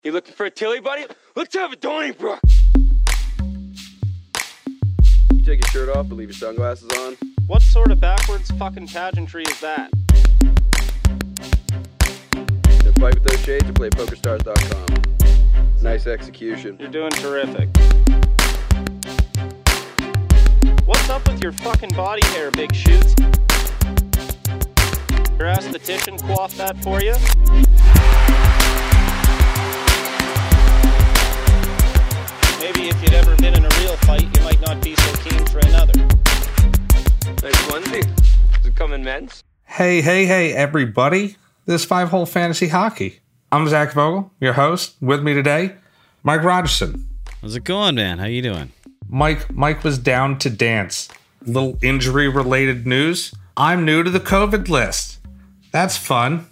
You looking for a Tilly, buddy? Let's have a Donnybrook. You take your shirt off but leave your sunglasses on? What sort of backwards fucking pageantry is that? Then fight with those shades or play PokerStars.com. Nice execution. You're doing terrific. What's up with your fucking body hair, Big Shoots? Your esthetician coiffed that for you? Maybe if you'd ever been in a real fight, you might not be so keen for another. Nice onesie. Does it come in men's? Hey, everybody. This is 5-Hole Fantasy Hockey. I'm Zach Vogel, your host. With me today, Mike Rogerson. How's it going, man? How you doing? Mike was down to dance. Little injury-related news. I'm new to the COVID list. That's fun.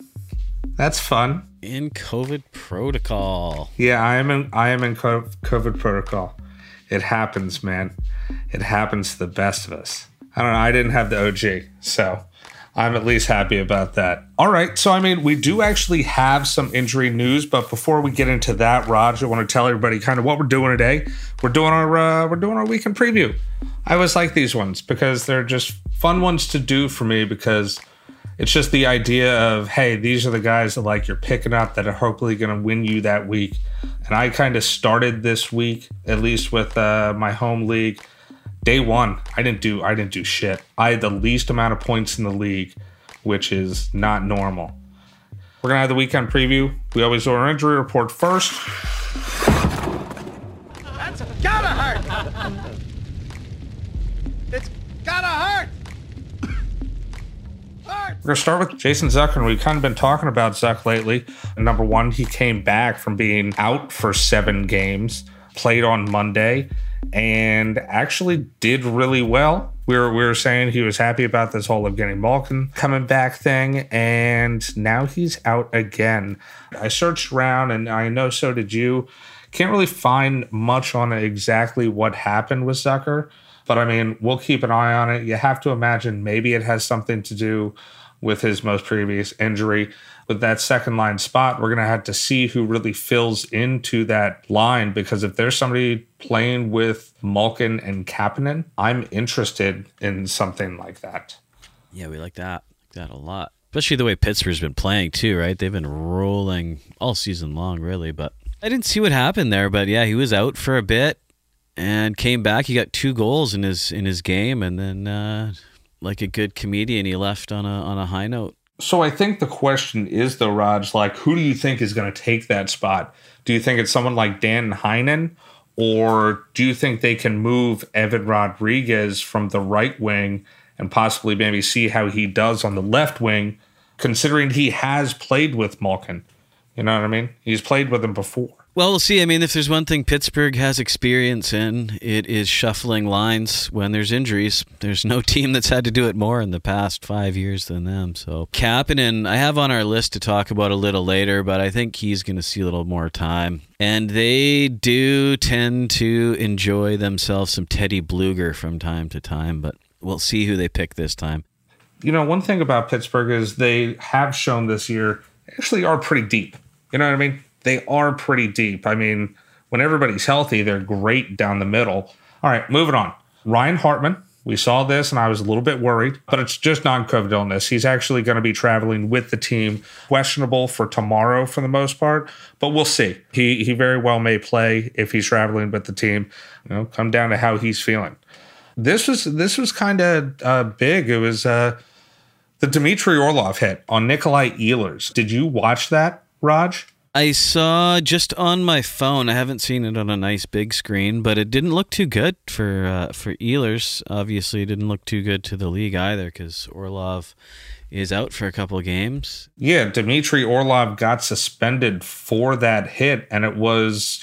In COVID protocol. Yeah, I am in COVID protocol. It happens, man. It happens to the best of us. I don't know. I didn't have the OG, so I'm at least happy about that. All right. So, we do actually have some injury news, but before we get into that, Raj, I want to tell everybody kind of what we're doing today. We're doing our weekend preview. I always like these ones because they're just fun ones to do for me because it's just the idea of, hey, these are the guys that you're picking up that are hopefully going to win you that week. And I kind of started this week, at least with my home league. Day one, I didn't do shit. I had the least amount of points in the league, which is not normal. We're gonna have the weekend preview. We always do our injury report first. That's gotta hurt. It's gotta hurt. We're going to start with Jason Zucker, and we've kind of been talking about Zuck lately. Number one, he came back from being out for 7 games, played on Monday, and actually did really well. We were saying he was happy about this whole Evgeny Malkin coming back thing, and now he's out again. I searched around, and I know so did you. Can't really find much on exactly what happened with Zucker, but we'll keep an eye on it. You have to imagine maybe it has something to do with his most previous injury. With that second line spot, we're going to have to see who really fills into that line, because if there's somebody playing with Malkin and Kapanen, I'm interested in something like that. Yeah, we like that. A lot. Especially the way Pittsburgh's been playing too, right? They've been rolling all season long, really. But I didn't see what happened there. But yeah, he was out for a bit and came back. He got 2 goals in his game, and then like a good comedian, he left on a high note. So I think the question is, though, Raj, who do you think is going to take that spot? Do you think it's someone like Dan Heinen, or do you think they can move Evan Rodriguez from the right wing and possibly maybe see how he does on the left wing, considering he has played with Malkin? You know what I mean? He's played with him before. Well, we'll see. If there's one thing Pittsburgh has experience in, it is shuffling lines when there's injuries. There's no team that's had to do it more in the past 5 years than them. So Kapanen, I have on our list to talk about a little later, but I think he's going to see a little more time. And they do tend to enjoy themselves some Teddy Bluger from time to time, but we'll see who they pick this time. One thing about Pittsburgh is they have shown this year actually are pretty deep. You know what I mean? They are pretty deep. When everybody's healthy, they're great down the middle. All right, moving on. Ryan Hartman, we saw this, and I was a little bit worried, but it's just non-COVID illness. He's actually going to be traveling with the team. Questionable for tomorrow for the most part, but we'll see. He very well may play if he's traveling with the team. Come down to how he's feeling. This was kind of big. It was the Dmitry Orlov hit on Nikolai Ehlers. Did you watch that, Raj? I saw just on my phone. I haven't seen it on a nice big screen, but it didn't look too good for Ehlers. Obviously, it didn't look too good to the league either, because Orlov is out for a couple of games. Yeah, Dmitry Orlov got suspended for that hit, and it was,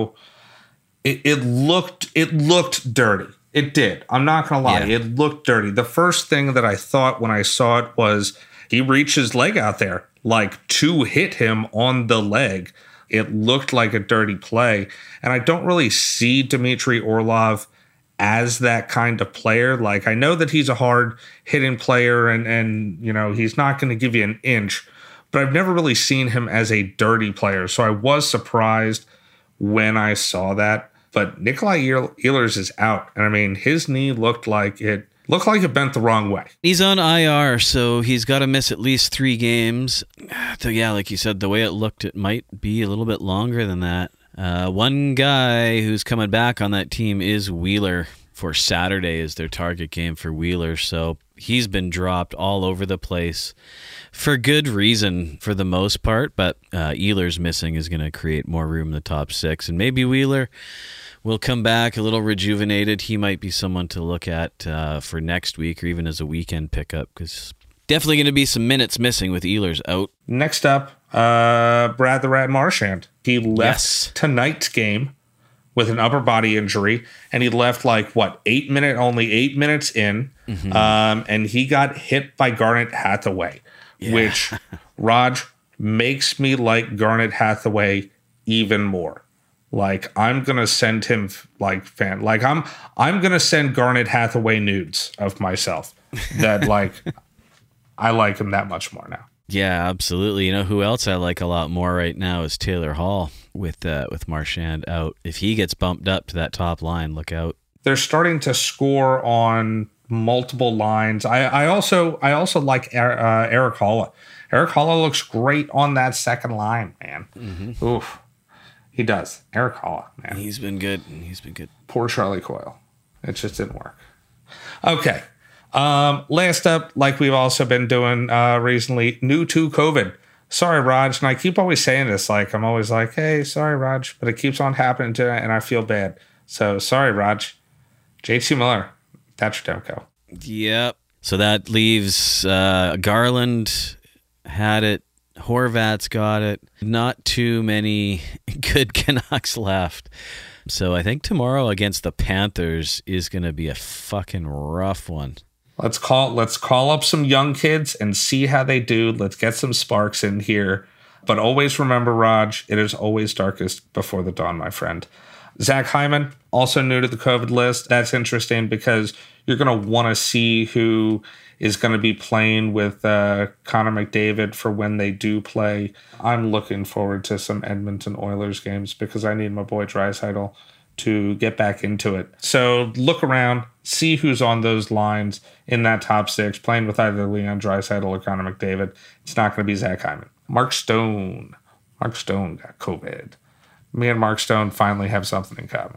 it looked dirty. It did. I'm not going to lie. Yeah. It looked dirty. The first thing that I thought when I saw it was he reached his leg out there, to hit him on the leg. It looked like a dirty play. And I don't really see Dmitry Orlov as that kind of player. I know that he's a hard hitting player and he's not going to give you an inch, but I've never really seen him as a dirty player. So I was surprised when I saw that. But Nikolai Ehlers is out. And I mean, his knee looked like it bent the wrong way. He's on IR, so he's got to miss at least 3 games. So yeah, like you said, the way it looked, it might be a little bit longer than that. One guy who's coming back on that team is Wheeler. For Saturday is their target game for Wheeler, so he's been dropped all over the place for good reason for the most part, but Ehlers missing is going to create more room in the top 6, and maybe Wheeler will come back a little rejuvenated. He might be someone to look at for next week or even as a weekend pickup, because definitely going to be some minutes missing with Ehlers out. Next up, Brad the Rat Marchand. He left tonight's game with an upper body injury, and he left only 8 minutes in, and he got hit by Garnet Hathaway, which, Raj, makes me like Garnet Hathaway even more. Like, I'm gonna send him I'm gonna send Garnet Hathaway nudes of myself that I like him that much more now. Yeah, absolutely. You know who else I like a lot more right now is Taylor Hall with Marchand out. If he gets bumped up to that top line, look out. They're starting to score on multiple lines. I also like Eric Holla. Eric Holla looks great on that second line, man. Mm-hmm. Oof, he does. Eric Holla, man. He's been good. Poor Charlie Coyle. It just didn't work. Okay. Last up, like we've also been doing recently, new to COVID. Sorry, Raj, and I keep always saying this. Like, I'm always like, hey, sorry, Raj, but it keeps on happening to it, and I feel bad. So, sorry, Raj. JT Miller, that's your Demko. Yep. So that leaves Garland had it. Horvat's got it. Not too many good Canucks left. So I think tomorrow against the Panthers is going to be a fucking rough one. Let's call up some young kids and see how they do. Let's get some sparks in here. But always remember, Raj, it is always darkest before the dawn, my friend. Zach Hyman, also new to the COVID list. That's interesting because you're going to want to see who is going to be playing with Connor McDavid for when they do play. I'm looking forward to some Edmonton Oilers games because I need my boy Draisaitl to get back into it. So look around, see who's on those lines in that top 6, playing with either Leon Draisaitl or Connor McDavid. It's not going to be Zach Hyman. Mark Stone got COVID. Me and Mark Stone finally have something in common.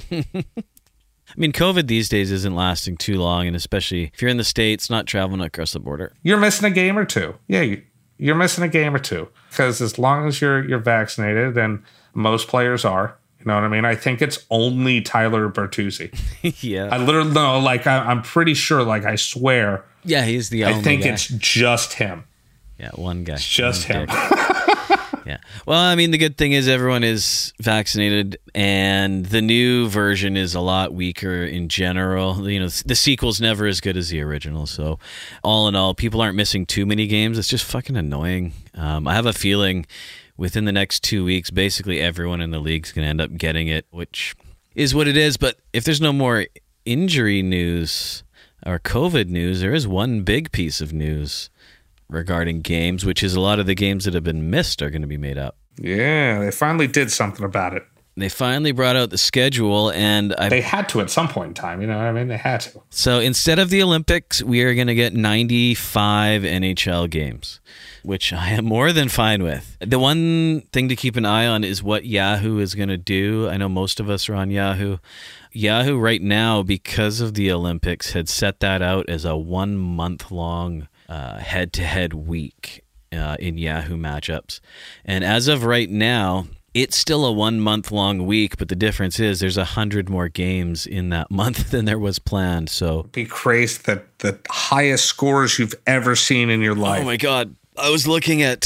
I mean, COVID these days isn't lasting too long, and especially if you're in the States, not traveling across the border. You're missing a game or two. Yeah, you're missing a game or two. Because as long as you're vaccinated, and most players are, you know what I mean? I think it's only Tyler Bertuzzi. Yeah. I literally know, I'm pretty sure, I swear. Yeah, he's the only I think guy. it's just him. Yeah, one guy. It's just him. Yeah. Well, I mean, the good thing is everyone is vaccinated, and the new version is a lot weaker in general. You know, the sequel's never as good as the original. So, all in all, people aren't missing too many games. It's just fucking annoying. I have a feeling within the next 2 weeks, basically everyone in the league's going to end up getting it, which is what it is. But if there's no more injury news or COVID news, there is one big piece of news regarding games, which is a lot of the games that have been missed are going to be made up. Yeah, they finally did something about it. They finally brought out the schedule, and they had to at some point in time, you know what I mean? They had to. So instead of the Olympics, we are going to get 95 NHL games, which I am more than fine with. The one thing to keep an eye on is what Yahoo is going to do. I know most of us are on Yahoo. Yahoo right now, because of the Olympics, had set that out as a 1 month long head-to-head week in Yahoo matchups. And as of right now, it's still a 1 month long week, but the difference is there's 100 more games in that month than there was planned. So it'd be crazy that the highest scores you've ever seen in your life. Oh my God. I was looking at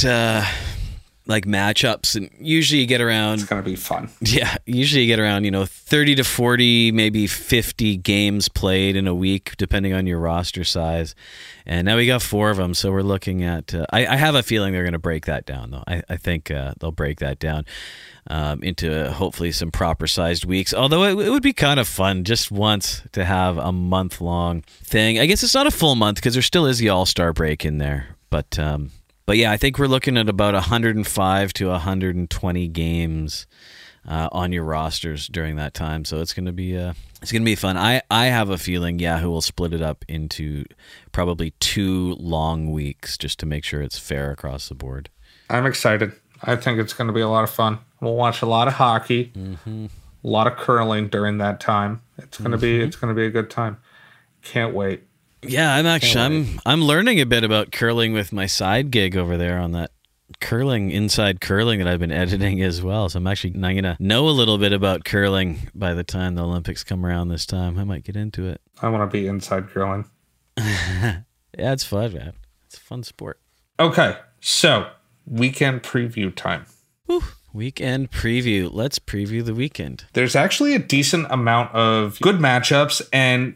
matchups, and usually you get around... It's going to be fun. Yeah, usually you get around, 30 to 40, maybe 50 games played in a week, depending on your roster size. And now we got 4 of them, so we're looking at... I have a feeling they're going to break that down, though. I think they'll break that down into hopefully some proper-sized weeks. Although it would be kind of fun just once to have a month-long thing. I guess it's not a full month, because there still is the All-Star break in there, but... But yeah, I think we're looking at about 105 to 120 games on your rosters during that time. So it's going to be fun. I have a feeling Yahoo will split it up into probably 2 long weeks just to make sure it's fair across the board. I'm excited. I think it's going to be a lot of fun. We'll watch a lot of hockey, a lot of curling during that time. It's going to be a good time. Can't wait. Yeah, I'm learning a bit about curling with my side gig over there on that inside curling that I've been editing as well. So I'm going to know a little bit about curling by the time the Olympics come around this time. I might get into it. I want to be inside curling. Yeah, it's fun, man. It's a fun sport. Okay, so weekend preview time. Whew. Weekend preview. Let's preview the weekend. There's actually a decent amount of good matchups and,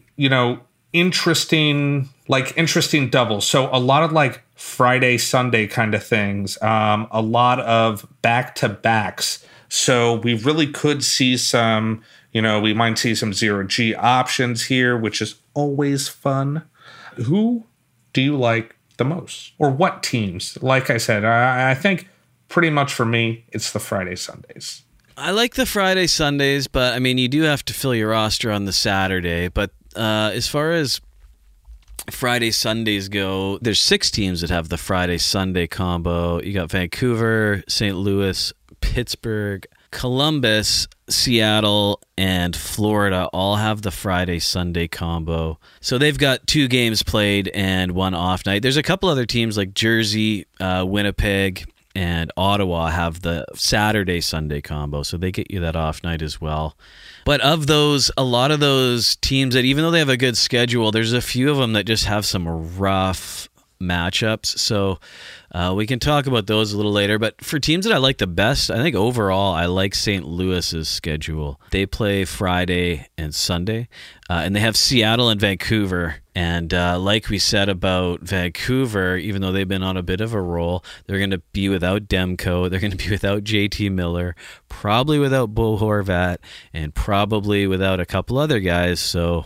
interesting doubles. So a lot of Friday, Sunday kind of things. A lot of back-to-backs. So we really could see some, we might see some 0G options here, which is always fun. Who do you like the most? Or what teams? Like I said, I think pretty much for me, it's the Friday, Sundays. I like the Friday, Sundays, but you do have to fill your roster on the Saturday. But as far as Friday, Sundays go, there's 6 teams that have the Friday, Sunday combo. You got Vancouver, St. Louis, Pittsburgh, Columbus, Seattle, and Florida all have the Friday, Sunday combo. So they've got 2 games played and 1 off night. There's a couple other teams like Jersey, Winnipeg, and Ottawa have the Saturday, Sunday combo, so they get you that off night as well. But of those, a lot of those teams that even though they have a good schedule, there's a few of them that just have some rough matchups. So we can talk about those a little later. But for teams that I like the best, I think overall I like St. Louis's schedule. They play Friday and Sunday, and they have Seattle and Vancouver. And like we said about Vancouver, even though they've been on a bit of a roll, they're going to be without Demko. They're going to be without JT Miller, probably without Bo Horvat, and probably without a couple other guys. So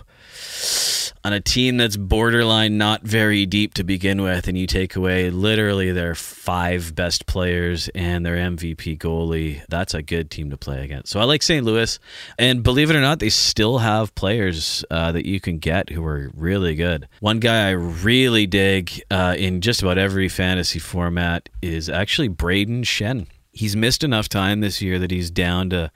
on a team that's borderline not very deep to begin with, and you take away literally their 5 best players and their MVP goalie, that's a good team to play against. So I like St. Louis, and believe it or not, they still have players that you can get who are really good. One guy I really dig in just about every fantasy format is actually Braden Shen. He's missed enough time this year that he's down to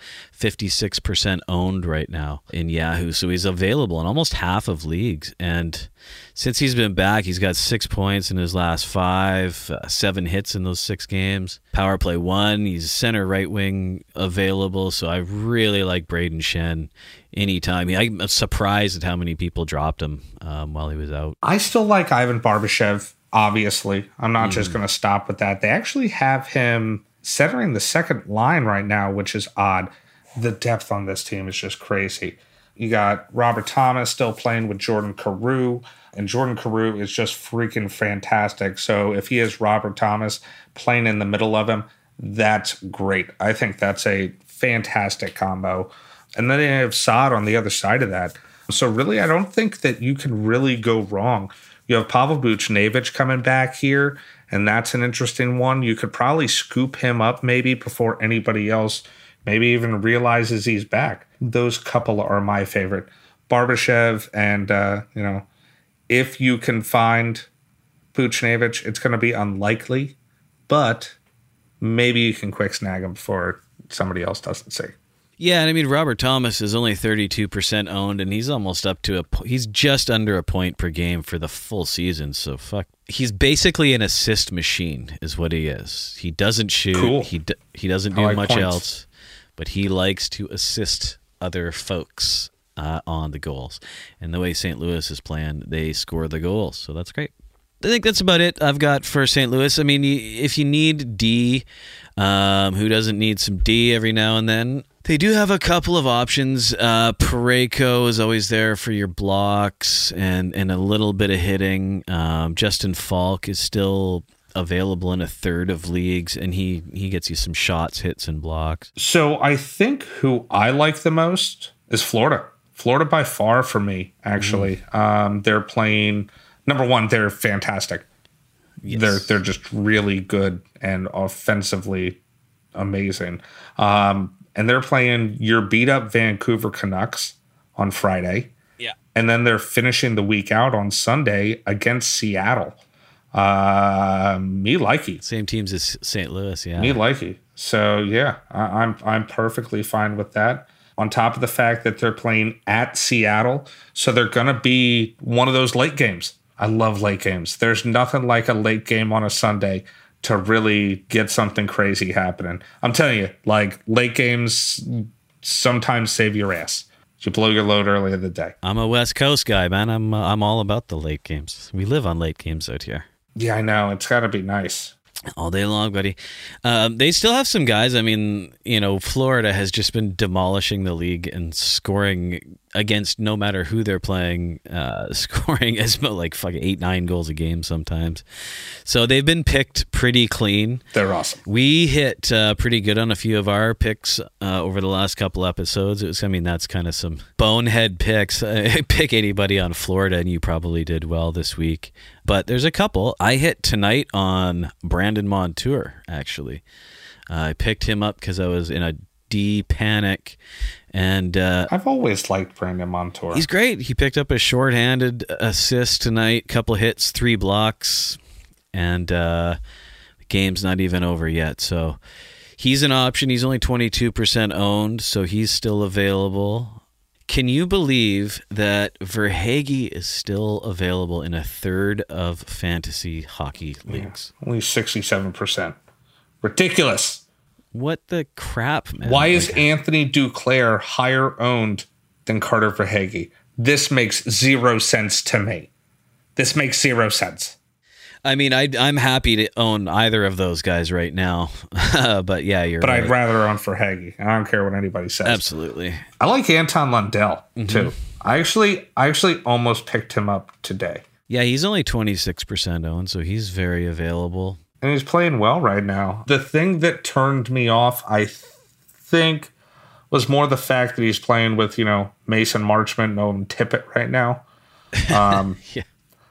56% owned right now in Yahoo. So he's available in almost half of leagues. And since he's been back, he's got 6 points in his last 5, 7 hits in those 6 games. Power play 1. He's center right wing available. So I really like Braden Shen anytime. I'm surprised at how many people dropped him while he was out. I still like Ivan Barbashev, obviously. I'm not just going to stop with that. They actually have him centering the second line right now, which is odd. The depth on this team is just crazy. You got Robert Thomas still playing with Jordan Carew, and Jordan Carew is just freaking fantastic. So if he has Robert Thomas playing in the middle of him, that's great. I think that's a fantastic combo. And then they have Saad on the other side of that. So really, I don't think that you can really go wrong. You have Pavel Buchnevich coming back here, and that's an interesting one. You could probably scoop him up maybe before anybody else maybe even realizes he's back. Those couple are my favorite. Barbashev and, if you can find Buchnevich, it's going to be unlikely, but maybe you can quick snag him before somebody else doesn't see. Yeah, and Robert Thomas is only 32% owned, and he's almost up to he's just under a point per game for the full season. So he's basically an assist machine, is what he is. He doesn't shoot. Cool. He doesn't do much else, but he likes to assist other folks on the goals. And the way St. Louis is playing, they score the goals, so that's great. I think that's about it I've got for St. Louis. If you need D, who doesn't need some D every now and then? They do have a couple of options. Parayko is always there for your blocks and a little bit of hitting. Justin Falk is still available in a third of leagues, and he gets you some shots, hits, and blocks. So I think who I like the most is Florida. Florida by far for me, actually. They're playing... Number one, they're fantastic. They're just really good and offensively amazing. And they're playing your beat up Vancouver Canucks on Friday. Yeah. And then they're finishing the week out on Sunday against Seattle. Me likey. Same teams as St. Louis, yeah. Me likey. So yeah, I'm perfectly fine with that. On top of the fact that they're playing at Seattle, so they're gonna be one of those late games. I love late games. There's nothing like a late game on a Sunday to really get something crazy happening. I'm telling you, like, late games sometimes save your ass. You blow your load early in the day. I'm a West Coast guy, man. I'm all about the late games. We live on late games out here. Yeah, I know. It's got to be nice. All day long, buddy. They still have some guys. I mean, Florida has just been demolishing the league and scoring against no matter who they're playing, scoring as like fucking 8-9 goals a game sometimes. So they've been picked pretty clean. They're awesome. We hit pretty good on a few of our picks over the last couple episodes. That's kind of some bonehead picks. Pick anybody on Florida, and you probably did well this week. But there's a couple. I hit tonight on Brandon Montour, actually. I picked him up because I was in a D panic. And I've always liked Brandon Montour. He's great. He picked up a shorthanded assist tonight, couple hits, 3 blocks, and the game's not even over yet. So he's an option. He's only 22% owned, so he's still available. Can you believe that Verhaeghe is still available in a third of fantasy hockey leagues? Yeah, only 67%. Ridiculous. What the crap, man? Why is Anthony Duclair higher owned than Carter Verhaeghe? This makes 0 sense to me. This makes 0 sense. I mean, I'm happy to own either of those guys right now. But yeah, you're right. I'd rather own Verhaeghe. I don't care what anybody says. Absolutely. I like Anton Lundell, too. I actually almost picked him up today. Yeah, he's only 26% owned, so he's very available. And he's playing well right now. The thing that turned me off, I think, was more the fact that he's playing with, Mason Marchment and Owen Tippett right now. Yeah.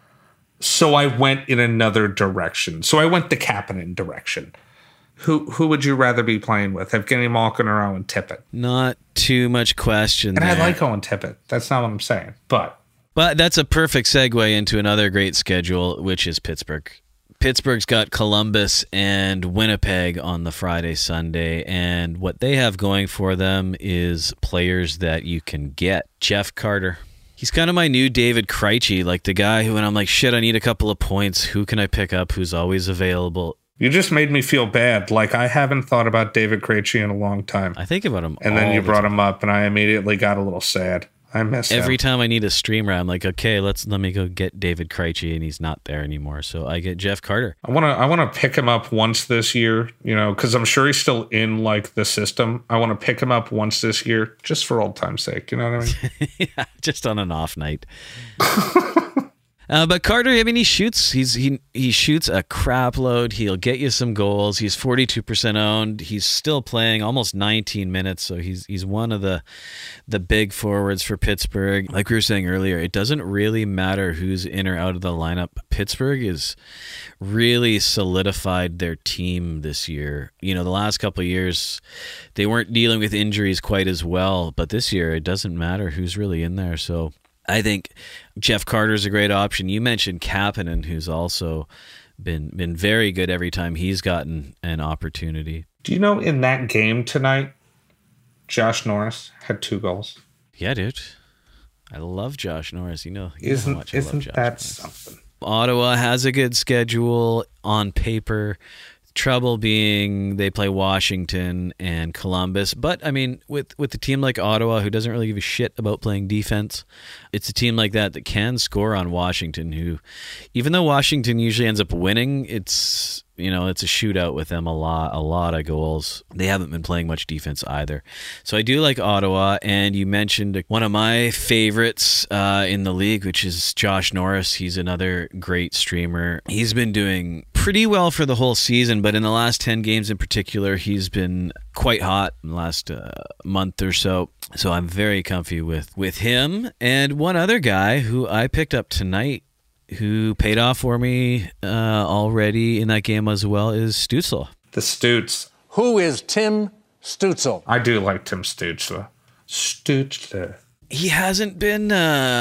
So I went in another direction. So I went the Kapanen direction. Who would you rather be playing with, Evgeny Malkin or Owen Tippett? Not too much question and there. I like Owen Tippett. That's not what I'm saying. But that's a perfect segue into another great schedule, which is Pittsburgh. Pittsburgh's got Columbus and Winnipeg on the Friday, Sunday, and what they have going for them is players that you can get. Jeff Carter. He's kind of my new David Krejci, like the guy who, when I'm like, shit, I need a couple of points. Who can I pick up who's always available? You just made me feel bad. Like, I haven't thought about David Krejci in a long time. I think about him and then you brought him up, and I immediately got a little sad. I miss him. Every time I need a streamer, I'm like, okay, let me go get David Krejci, and he's not there anymore. So I get Jeff Carter. I want to pick him up once this year, because I'm sure he's still in like the system. I want to pick him up once this year, just for old time's sake. You know what I mean? Yeah, just on an off night. But Carter, I mean, he shoots. He shoots a crap load. He'll get you some goals. He's 42% owned. He's still playing almost 19 minutes, so he's one of the big forwards for Pittsburgh. Like we were saying earlier, it doesn't really matter who's in or out of the lineup. Pittsburgh is really solidified their team this year. The last couple of years, they weren't dealing with injuries quite as well, but this year it doesn't matter who's really in there. So I think Jeff Carter's a great option. You mentioned Kapanen, who's also been very good every time he's gotten an opportunity. Do you know in that game tonight, Josh Norris had 2 goals? Yeah, dude. I love Josh Norris. You know how much I love Josh that Norris. something? Ottawa has a good schedule on paper. Trouble being they play Washington and Columbus. But, I mean, with a team like Ottawa, who doesn't really give a shit about playing defense, it's a team like that can score on Washington, who, even though Washington usually ends up winning, it's a shootout with them, a lot of goals. They haven't been playing much defense either. So I do like Ottawa, and you mentioned one of my favorites in the league, which is Josh Norris. He's another great streamer. He's been doing pretty well for the whole season, but in the last 10 games in particular, he's been quite hot in the last month or so. So I'm very comfy with him. And one other guy who I picked up tonight who paid off for me already in that game as well is Stützle. The Stutz. Who is Tim Stützle? I do like Tim Stützle. Stützle. He hasn't been,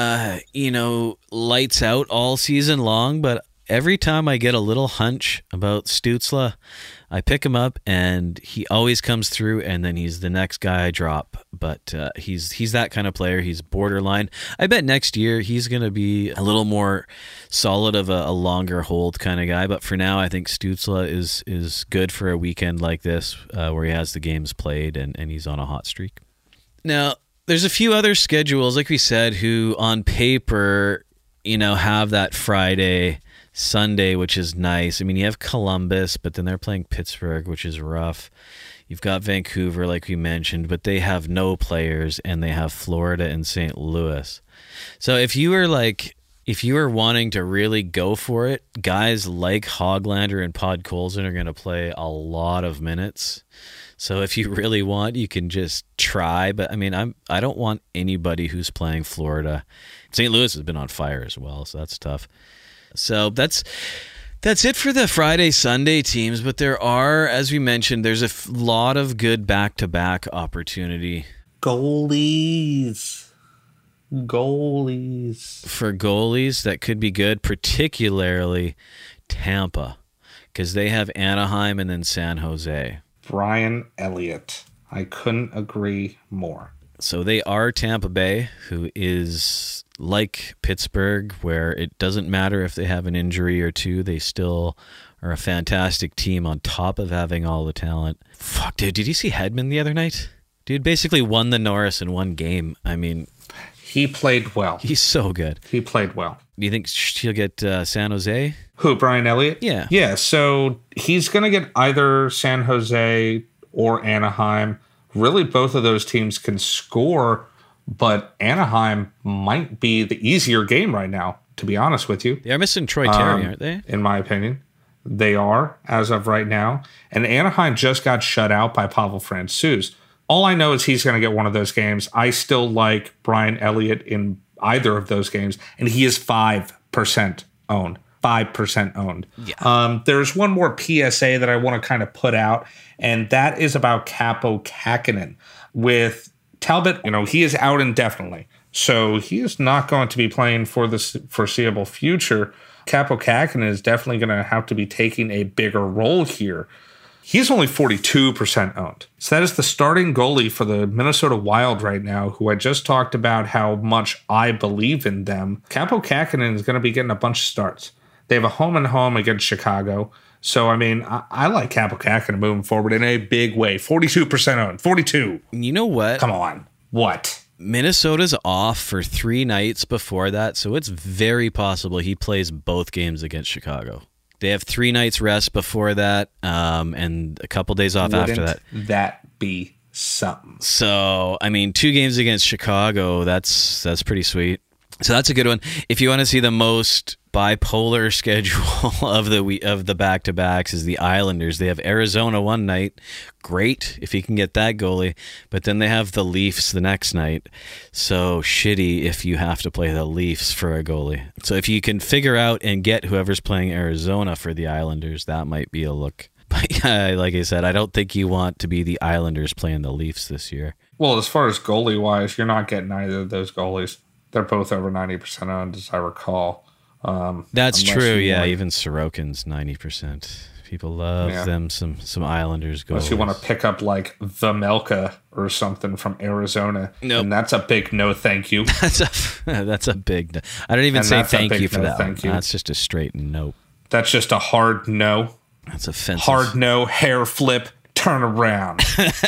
lights out all season long, but every time I get a little hunch about Stützle, I pick him up and he always comes through, and then he's the next guy I drop. But he's that kind of player. He's borderline. I bet next year he's going to be a little more solid of a longer hold kind of guy. But for now, I think Stützle is good for a weekend like this where he has the games played and he's on a hot streak. Now, there's a few other schedules, like we said, who on paper, have that Friday, Sunday, which is nice. I mean, you have Columbus, but then they're playing Pittsburgh, which is rough. You've got Vancouver, like we mentioned, but they have no players, and they have Florida and St. Louis. So if you were wanting to really go for it, guys like Hoglander and Podkolzin are going to play a lot of minutes. So if you really want, you can just try. But I mean, I don't want anybody who's playing Florida. St. Louis has been on fire as well, so that's tough. So that's it for the Friday, Sunday teams. But there are, as we mentioned, there's a lot of good back-to-back opportunity. Goalies. For goalies, that could be good, particularly Tampa, because they have Anaheim and then San Jose. Brian Elliott. I couldn't agree more. So they are Tampa Bay, who is like Pittsburgh, where it doesn't matter if they have an injury or two, they still are a fantastic team on top of having all the talent. Fuck, dude, did you see Hedman the other night? Dude basically won the Norris in one game. I mean, he played well. He's so good. He played well. Do you think he'll get San Jose? Who, Brian Elliott? Yeah. Yeah, so he's going to get either San Jose or Anaheim. Really, both of those teams can score, but Anaheim might be the easier game right now, to be honest with you. They are missing Troy Terry, aren't they? In my opinion. They are, as of right now. And Anaheim just got shut out by Pavel Francouz. All I know is he's going to get one of those games. I still like Brian Elliott in either of those games, and he is 5% owned. 5% owned. Yeah. There's one more PSA that I want to kind of put out, and that is about Kaapo Kähkönen. With Talbot, he is out indefinitely, so he is not going to be playing for the foreseeable future. Kaapo Kähkönen is definitely going to have to be taking a bigger role here. He's only 42% owned. So that is the starting goalie for the Minnesota Wild right now, who I just talked about how much I believe in them. Kaapo Kähkönen is going to be getting a bunch of starts. They have a home-and-home against Chicago. So, I mean, I like Kaapo Kähkönen moving forward in a big way. 42% owned. 42. You know what? Come on. What? Minnesota's off for 3 nights before that, so it's very possible he plays both games against Chicago. They have 3 nights rest before that, and a couple days off after that. That be something? So, I mean, 2 games against Chicago, that's pretty sweet. So that's a good one. If you want to see the most bipolar schedule of the back-to-backs is the Islanders. They have Arizona one night. Great if you can get that goalie. But then they have the Leafs the next night. So shitty if you have to play the Leafs for a goalie. So if you can figure out and get whoever's playing Arizona for the Islanders, that might be a look. But like I said, I don't think you want to be the Islanders playing the Leafs this year. Well, as far as goalie-wise, you're not getting either of those goalies. They're both over 90% owned, as I recall. That's true, yeah. Even Sorokin's 90%. People love them some Islanders goalies. Unless you want to pick up like Vejmelka or something from Arizona. Nope. And that's a big no thank you. That's a big no. I don't even say thank you for that one. That's just a straight no. That's just a hard no. That's offensive. Hard no, hair flip, turn around.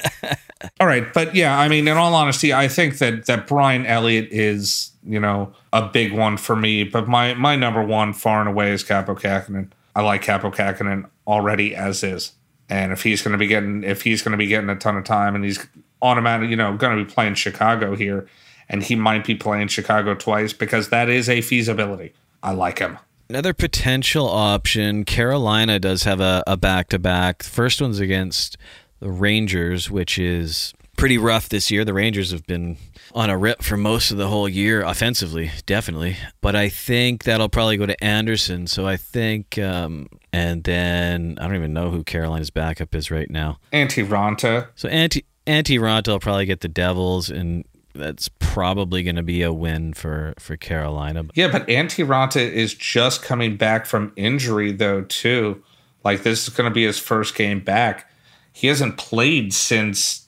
All right, but yeah, I mean, in all honesty, I think that Brian Elliott is, a big one for me. But my number one far and away is Kaapo Kähkönen. I like Kaapo Kähkönen already as is, and if he's going to be getting a ton of time, and he's automatically, going to be playing Chicago here, and he might be playing Chicago twice because that is a feasibility. I like him. Another potential option, Carolina does have a back-to-back. The first one's against the Rangers, which is pretty rough this year. The Rangers have been on a rip for most of the whole year, offensively, definitely. But I think that'll probably go to Anderson. So I think, and then I don't even know who Carolina's backup is right now. Antti Raanta. So Antti Raanta will probably get the Devils, and that's probably going to be a win for Carolina. Yeah, but Antti Raanta is just coming back from injury, though, too. Like, this is going to be his first game back. He hasn't played since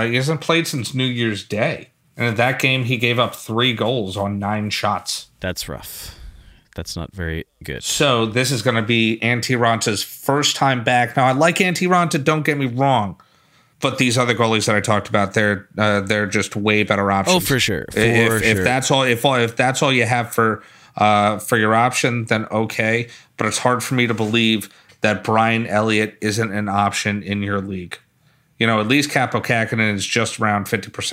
New Year's Day. And in that game, he gave up 3 goals on 9 shots. That's rough. That's not very good. So this is going to be Antti Ranta's first time back. Now, I like Antti Raanta, don't get me wrong. But these other goalies that I talked about, they're just way better options. Oh, for sure. If that's all you have for your option, then okay. But it's hard for me to believe that Brian Elliott isn't an option in your league. You know, at least Kaapo Kähkönen is just around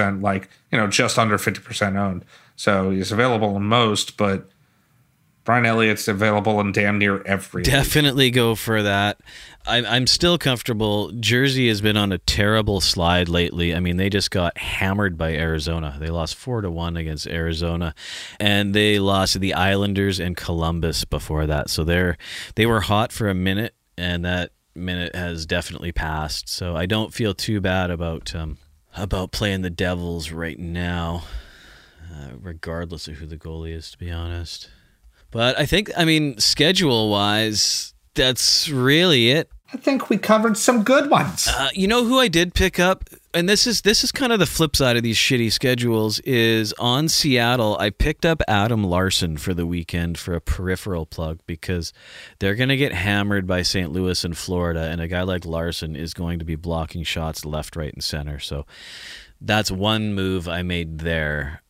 50%, just under 50% owned. So he's available in most, but Brian Elliott's available in damn near every Definitely league. Go for that. I'm still comfortable. Jersey has been on a terrible slide lately. I mean, they just got hammered by Arizona. They lost 4-1 against Arizona, and they lost to the Islanders and Columbus before that. So they were hot for a minute, and that minute has definitely passed. So I don't feel too bad about playing the Devils right now, regardless of who the goalie is, to be honest. But I think, schedule-wise, that's really it. I think we covered some good ones. You know who I did pick up? And this is kind of the flip side of these shitty schedules, is on Seattle, I picked up Adam Larson for the weekend for a peripheral plug because they're going to get hammered by St. Louis and Florida, and a guy like Larson is going to be blocking shots left, right, and center. So that's one move I made there.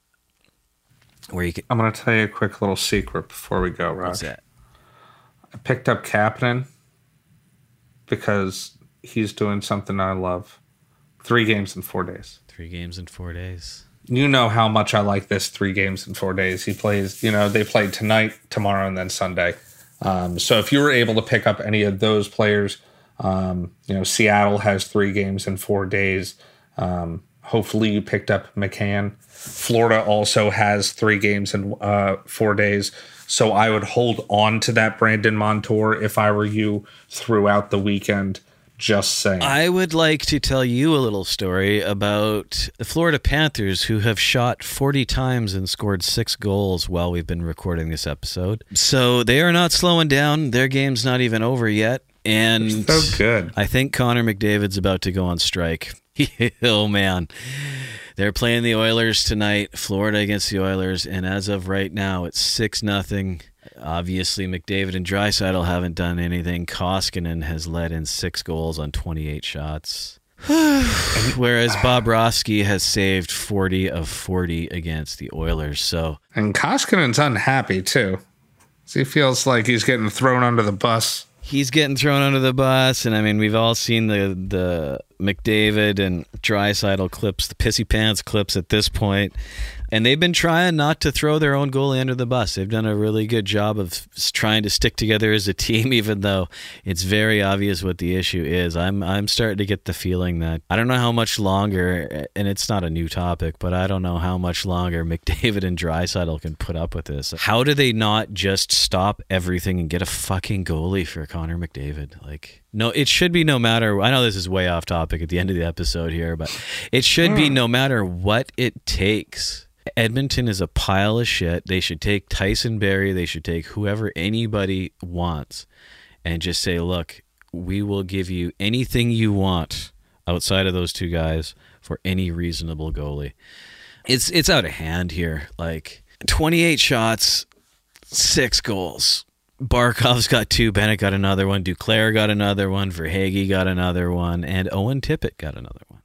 I'm going to tell you a quick little secret before we go, Raj. What's that? I picked up Kapanen because he's doing something I love. 3 games in 4 days. 3 games in 4 days. You know how much I like this 3 games in 4 days. He plays, they played tonight, tomorrow, and then Sunday. So if you were able to pick up any of those players, Seattle has 3 games in 4 days. Hopefully you picked up McCann. Florida also has 3 games in 4 days. So I would hold on to that Brandon Montour if I were you throughout the weekend. Just saying. I would like to tell you a little story about the Florida Panthers, who have shot 40 times and scored 6 goals while we've been recording this episode. So they are not slowing down. Their game's not even over yet. And they're so good. I think Connor McDavid's about to go on strike. Oh, man. They're playing the Oilers tonight, Florida against the Oilers, and as of right now, it's 6-0. Obviously, McDavid and Draisaitl haven't done anything. Koskinen has led in 6 goals on 28 shots. Whereas Bobrovsky has saved 40 of 40 against the Oilers. And Koskinen's unhappy, too. He feels like he's getting thrown under the bus. He's getting thrown under the bus, and we've all seen the McDavid and Draisaitl clips, the pissy pants clips at this point, and they've been trying not to throw their own goalie under the bus. They've done a really good job of trying to stick together as a team, even though it's very obvious what the issue is. I'm starting to get the feeling that I don't know how much longer, and it's not a new topic, but I don't know how much longer McDavid and Draisaitl can put up with this. How do they not just stop everything and get a fucking goalie for Connor McDavid? No, it should be no matter. I know this is way off topic at the end of the episode here, but it should be no matter what it takes. Edmonton is a pile of shit. They should take Tyson Barrie. They should take whoever anybody wants and just say, look, we will give you anything you want outside of those 2 guys for any reasonable goalie. It's out of hand here. 28 shots, 6 goals. Barkov's got 2, Bennett got another one, Duclair got another one, Verhaeghe got another one, and Owen Tippett got another one.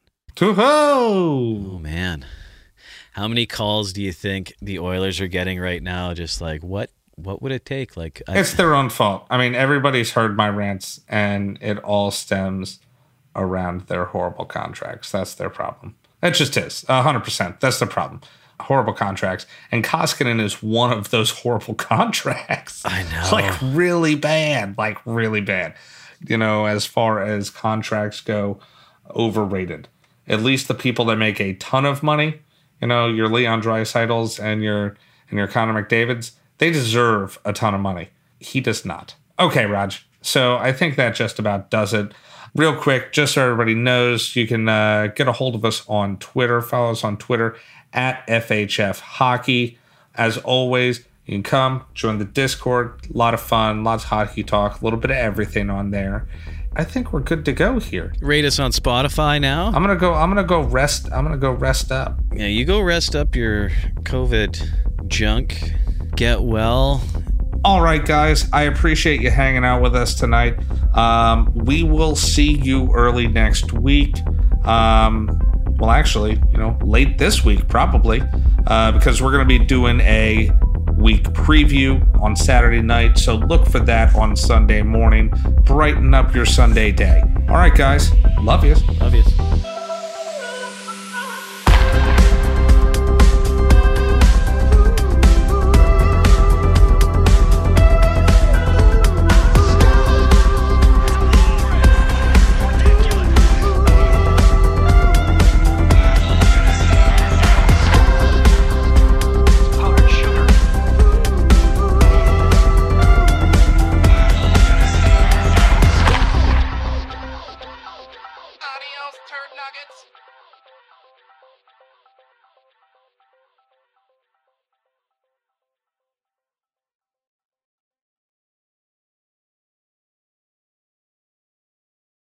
Toho! Oh, man. How many calls do you think the Oilers are getting right now? Just what would it take? It's their own fault. Everybody's heard my rants, and it all stems around their horrible contracts. That's their problem. It just is. 100%. That's the problem. Horrible contracts. And Koskinen is one of those horrible contracts. I know. Really bad. Really bad. As far as contracts go, overrated. at least the people that make a ton of money, you know, your Leon Draisaitl's and your Connor McDavid's, they deserve a ton of money. He does not. Okay, Raj. So I think that just about does it. Real quick, just so everybody knows, you can get a hold of us on Twitter. Follow us on Twitter at FHF Hockey. As always, you can come, join the Discord. A lot of fun, lots of hockey talk, a little bit of everything on there. I think we're good to go here. Rate us on Spotify now. I'm gonna go rest up. Yeah, you go rest up your COVID junk. Get well. All right, guys, I appreciate you hanging out with us tonight. We will see you early next week. Well, actually, late this week, probably, because we're going to be doing a week preview on Saturday night. So look for that on Sunday morning. Brighten up your Sunday day. All right, guys. Love you. Love you. Adios, turd nuggets.